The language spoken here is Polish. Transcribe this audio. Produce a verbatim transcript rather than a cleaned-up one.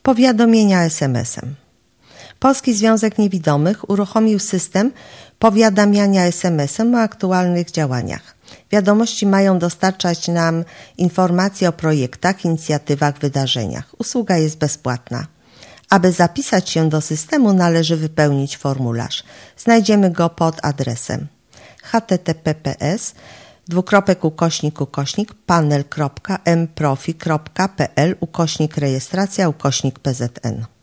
Powiadomienia es em esem. Polski Związek Niewidomych uruchomił system powiadamiania es em esem o aktualnych działaniach. Wiadomości mają dostarczać nam informacje o projektach, inicjatywach, wydarzeniach. Usługa jest bezpłatna. Aby zapisać się do systemu, należy wypełnić formularz. Znajdziemy go pod adresem https dwukropek ukośnik ukośnik panel kropka m profi kropka p l ukośnik rejestracja ukośnik p z n.